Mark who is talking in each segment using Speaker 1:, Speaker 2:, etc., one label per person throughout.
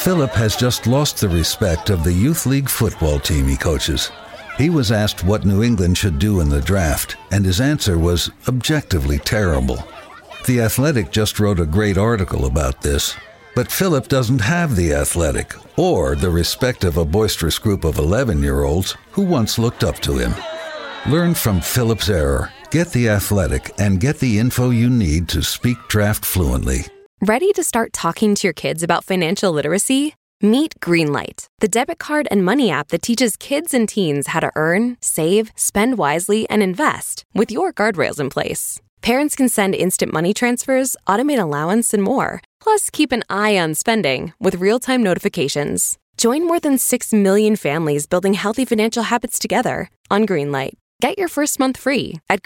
Speaker 1: Philip has just lost the respect of the youth league football team he coaches. He was asked what New England should do in the draft, and his answer was objectively terrible. The Athletic just wrote a great article about this, but Philip doesn't have the Athletic or the respect of a boisterous group of 11-year-olds who once looked up to him. Learn from Philip's error. Get the Athletic and get the info you need to speak draft fluently.
Speaker 2: Ready to start talking to your kids about financial literacy? Meet Greenlight, the debit card and money app that teaches kids and teens how to earn, save, spend wisely, and invest with your guardrails in place. Parents can send instant money transfers, automate allowance, and more. Plus, keep an eye on spending with real-time notifications. Join more than 6 million families building healthy financial habits together on Greenlight. Get your first month free at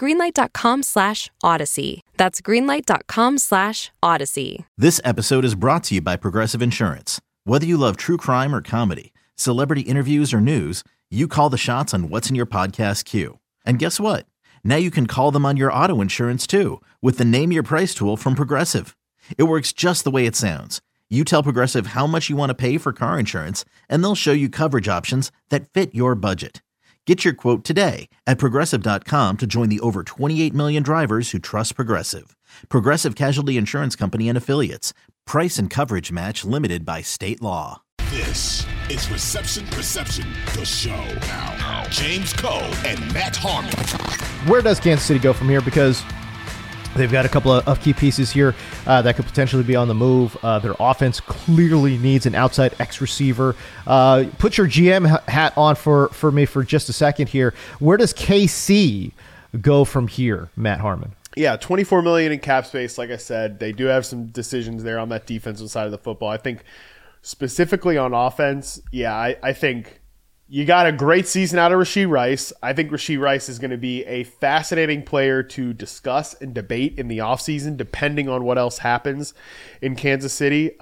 Speaker 2: greenlight.com/Odyssey. That's greenlight.com/Odyssey.
Speaker 3: This episode is brought to you by Progressive Insurance. Whether you love true crime or comedy, celebrity interviews or news, you call the shots on what's in your podcast queue. And guess what? Now you can call them on your auto insurance too with the Name Your Price tool from Progressive. It works just the way it sounds. You tell Progressive how much you want to pay for car insurance, and they'll show you coverage options that fit your budget. Get your quote today at Progressive.com to join the over 28 million drivers who trust Progressive. Progressive Casualty Insurance Company and Affiliates. Price and coverage match limited by state law.
Speaker 4: This is Reception Perception, the show. Now, James Koh and Matt Harmon.
Speaker 5: Where does Kansas City go from here? Because they've got a couple of key pieces here that could potentially be on the move. Their offense clearly needs an outside X receiver. Put your GM hat on for me for just a second here. Where does KC go from here, Matt Harmon?
Speaker 6: Yeah, $24 million in cap space. Like I said, they do have some decisions there on that defensive side of the football. I think specifically on offense, I think you got a great season out of Rashee Rice. I think Rashee Rice is going to be a fascinating player to discuss and debate in the offseason, depending on what else happens in Kansas City.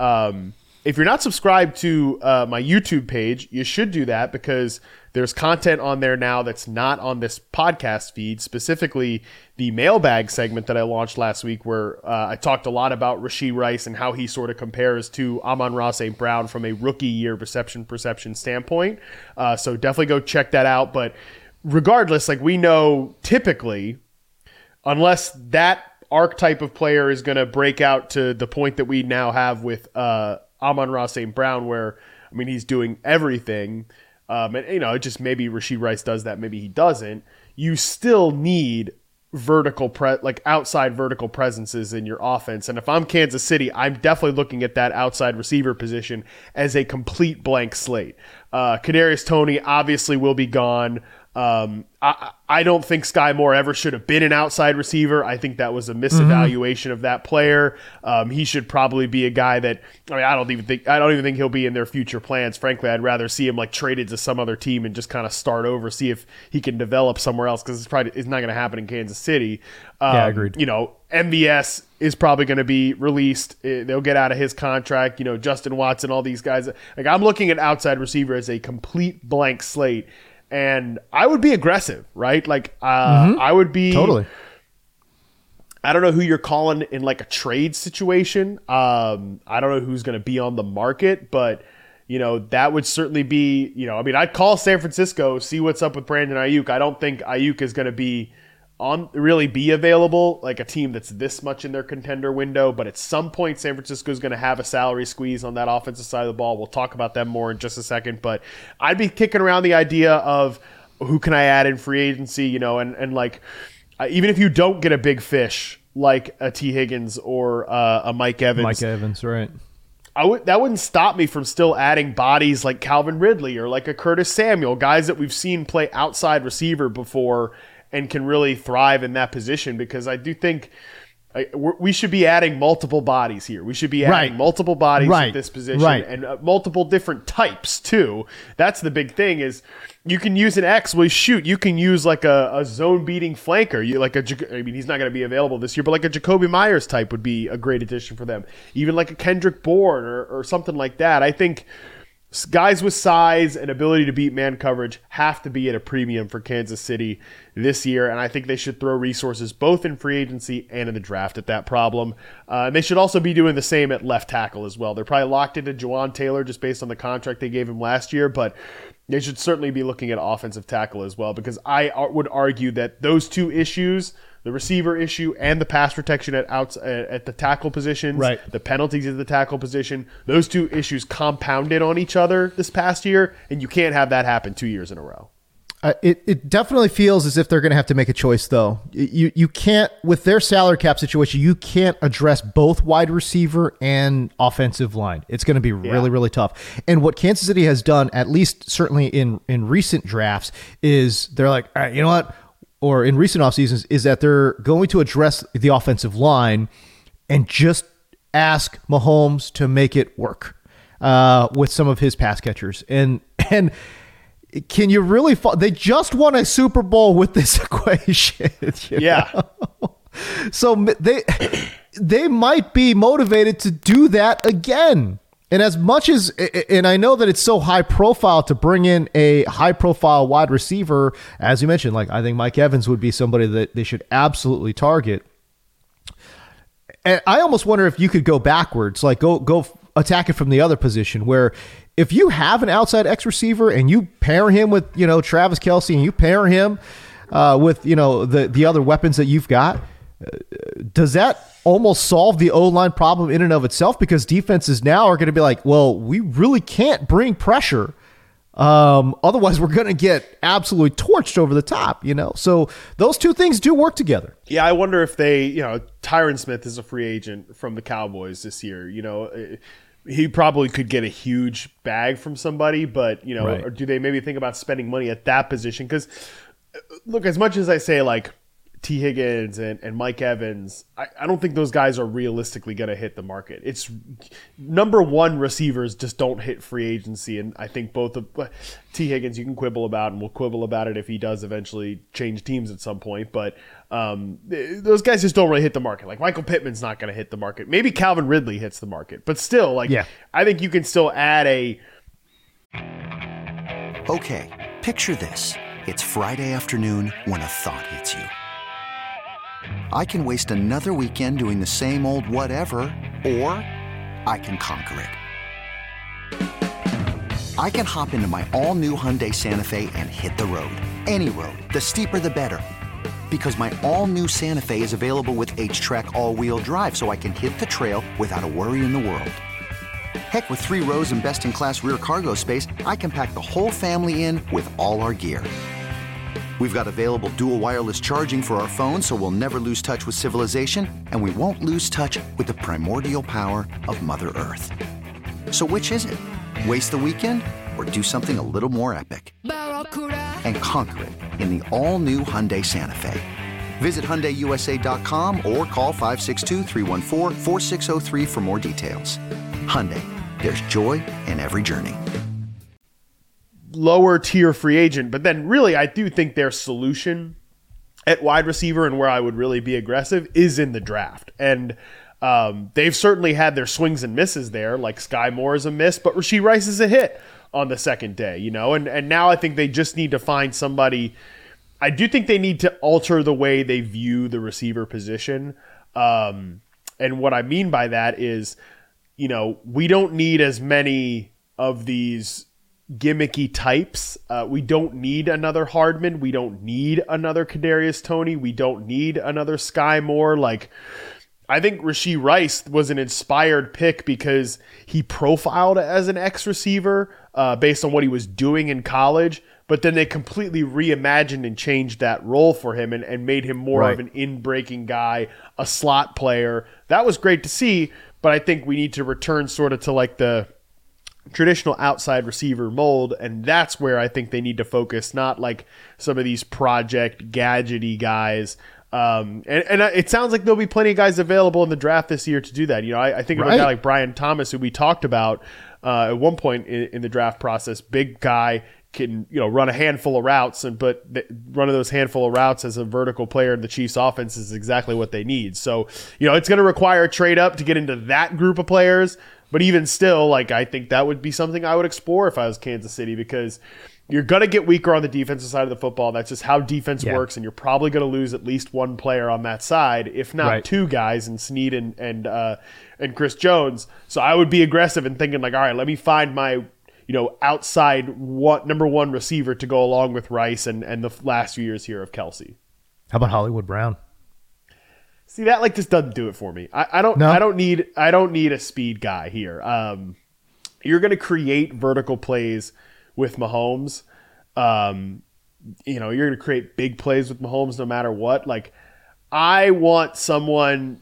Speaker 6: If you're not subscribed to my YouTube page, you should do that because there's content on there now that's not on this podcast feed, specifically the mailbag segment that I launched last week where I talked a lot about Rashee Rice and how he sort of compares to Amon-Ra St. Brown from a rookie year perception standpoint. So definitely go check that out. But regardless, like we know typically, unless that archetype of player is going to break out to the point that we now have with Amon-Ra St. Brown, where, I mean, he's doing everything. And, you know, just maybe Rashee Rice does that, maybe he doesn't. You still need outside vertical presences in your offense. And if I'm Kansas City, I'm definitely looking at that outside receiver position as a complete blank slate. Kadarius Toney obviously will be gone. I don't think Sky Moore ever should have been an outside receiver. I think that was a misevaluation of that player. He should probably be a guy that, I mean, I don't even think he'll be in their future plans. Frankly, I'd rather see him like traded to some other team and just kind of start over, see if he can develop somewhere else, because it's not going to happen in Kansas City.
Speaker 5: Agreed.
Speaker 6: You know, MVS is probably going to be released. They'll get out of his contract. You know, Justin Watson, all these guys. Like, I'm looking at outside receiver as a complete blank slate. And I would be aggressive, right? Like, I would be
Speaker 5: totally.
Speaker 6: I don't know who you're calling in like a trade situation. I don't know who's going to be on the market, but you know, that would certainly be, you know, I mean, I'd call San Francisco, see what's up with Brandon Ayuk. I don't think Ayuk is going to be available, like a team that's this much in their contender window, but at some point San Francisco is going to have a salary squeeze on that offensive side of the ball. We'll talk about them more in just a second, but I'd be kicking around the idea of who can I add in free agency, you know, and like even if you don't get a big fish like a T. Higgins or a Mike Evans.
Speaker 5: Mike Evans, right.
Speaker 6: That wouldn't stop me from still adding bodies like Calvin Ridley or like a Curtis Samuel, guys that we've seen play outside receiver before and can really thrive in that position, because I do think we should be adding multiple bodies here. We should be adding multiple bodies at this position and multiple different types too. That's the big thing is you can use an X. Well, shoot, you can use like a zone beating flanker. I mean, he's not going to be available this year, but like a Jacoby Myers type would be a great addition for them. Even like a Kendrick Bourne or something like that. I think guys with size and ability to beat man coverage have to be at a premium for Kansas City this year, and I think they should throw resources both in free agency and in the draft at that problem. And they should also be doing the same at left tackle as well. They're probably locked into Juwan Taylor just based on the contract they gave him last year, but they should certainly be looking at offensive tackle as well, because I would argue that those two issues, the receiver issue and the pass protection at the tackle positions,
Speaker 5: right,
Speaker 6: the penalties at the tackle position, those two issues compounded on each other this past year, and you can't have that happen 2 years in a row.
Speaker 5: It definitely feels as if they're going to have to make a choice, though. You can't, with their salary cap situation, you can't address both wide receiver and offensive line. It's going to be really, really tough. And what Kansas City has done, at least certainly in recent drafts, is they're like, all right, you know what? Or in recent off seasons, is that they're going to address the offensive line and just ask Mahomes to make it work with some of his pass catchers. And can you really they just won a Super Bowl with this equation.
Speaker 6: Yeah.
Speaker 5: Know? So they might be motivated to do that again. And as much as, and I know that it's so high profile to bring in a high profile wide receiver, as you mentioned, like I think Mike Evans would be somebody that they should absolutely target. And I almost wonder if you could go backwards, like go attack it from the other position, where if you have an outside X receiver and you pair him with, Travis Kelce, and you pair him with, the other weapons that you've got, does that almost solve the O-line problem in and of itself? Because defenses now are going to be like, well, we really can't bring pressure. Otherwise we're going to get absolutely torched over the top, So those two things do work together.
Speaker 6: Yeah, I wonder if Tyron Smith is a free agent from the Cowboys this year. He probably could get a huge bag from somebody, but,
Speaker 5: right.
Speaker 6: Or do they maybe think about spending money at that position? Because, look, as much as I say, like, T. Higgins and Mike Evans, I don't think those guys are realistically going to hit the market. It's number one, receivers just don't hit free agency, and I think both of T. Higgins you can quibble about, and we'll quibble about it if he does eventually change teams at some point, but those guys just don't really hit the market. Like Michael Pittman's not going to hit the market. Maybe Calvin Ridley hits the market, but still, I think you can still add a...
Speaker 7: Okay, picture this. It's Friday afternoon when a thought hits you. I can waste another weekend doing the same old whatever, or I can conquer it. I can hop into my all-new Hyundai Santa Fe and hit the road. Any road. The steeper, the better. Because my all-new Santa Fe is available with H-Track all-wheel drive, so I can hit the trail without a worry in the world. Heck, with 3 rows and best-in-class rear cargo space, I can pack the whole family in with all our gear. We've got available dual wireless charging for our phones, so we'll never lose touch with civilization, and we won't lose touch with the primordial power of Mother Earth. So which is it? Waste the weekend or do something a little more epic? And conquer it in the all-new Hyundai Santa Fe. Visit HyundaiUSA.com or call 562-314-4603 for more details. Hyundai, there's joy in every journey.
Speaker 6: Lower tier free agent, but then really I do think their solution at wide receiver and where I would really be aggressive is in the draft. And they've certainly had their swings and misses there, like Sky Moore is a miss, but Rashee Rice is a hit on the second day, and now I think they just need to find somebody. I do think they need to alter the way they view the receiver position. And what I mean by that is, we don't need as many of these gimmicky types. We don't need another Hardman. We don't need another Kadarius Toney. We don't need another Sky Moore. I think Rashee Rice was an inspired pick because he profiled as an X receiver based on what he was doing in college, but then they completely reimagined and changed that role for him and made him more of an in-breaking guy, a slot player. That was great to see, but I think we need to return sort of to the traditional outside receiver mold, and that's where I think they need to focus, not like some of these project gadgety guys. And it sounds like there'll be plenty of guys available in the draft this year to do that. I think of a guy like Brian Thomas, who we talked about at one point in the draft process. Big guy, can run a handful of routes, but one of those handful of routes as a vertical player in the Chiefs offense is exactly what they need. So it's going to require a trade up to get into that group of players. But even still, like, I think that would be something I would explore if I was Kansas City, because you're going to get weaker on the defensive side of the football. That's just how defense works, and you're probably going to lose at least one player on that side, if not two guys, in Snead and Chris Jones. So I would be aggressive and thinking, like, all right, let me find my outside number one receiver to go along with Rice and the last few years here of Kelsey.
Speaker 5: How about Hollywood Brown?
Speaker 6: See, that just doesn't do it for me. I don't need a speed guy here. You're going to create vertical plays with Mahomes. You're going to create big plays with Mahomes no matter what. Like, I want someone.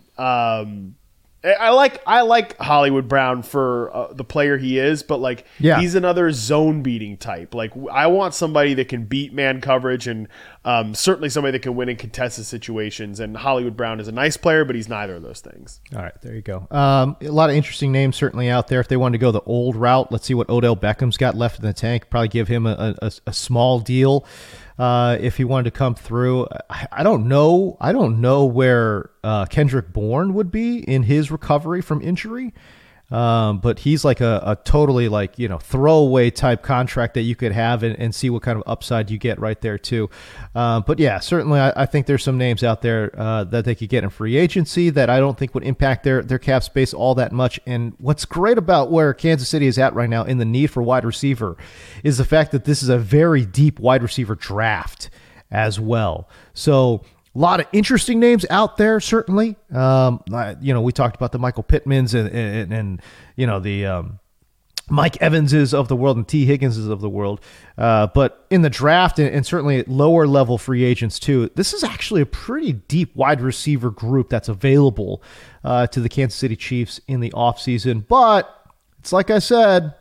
Speaker 6: I like Hollywood Brown for the player he is, but he's another zone beating type. Like, I want somebody that can beat man coverage, and certainly somebody that can win in contested situations. And Hollywood Brown is a nice player, but he's neither of those things. All right,
Speaker 5: there you go. A lot of interesting names certainly out there. If they wanted to go the old route, let's see what Odell Beckham's got left in the tank. Probably give him a small deal. If he wanted to come through. I don't know where Kendrick Bourne would be in his recovery from injury. But he's like a totally throwaway type contract that you could have and see what kind of upside you get right there too. But yeah, certainly I think there's some names out there that they could get in free agency that I don't think would impact their cap space all that much. And what's great about where Kansas City is at right now in the need for wide receiver is the fact that this is a very deep wide receiver draft as well. So a lot of interesting names out there, certainly. We talked about the Michael Pittmans and the Mike Evanses of the world and T. Higginses of the world. But in the draft and certainly lower level free agents too, this is actually a pretty deep wide receiver group that's available to the Kansas City Chiefs in the offseason. But it's like I said,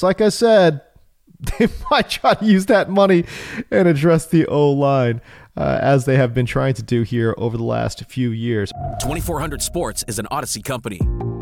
Speaker 5: they might try to use that money and address the O-line. As they have been trying to do here over the last few years.
Speaker 8: 2400 Sports is an Odyssey company.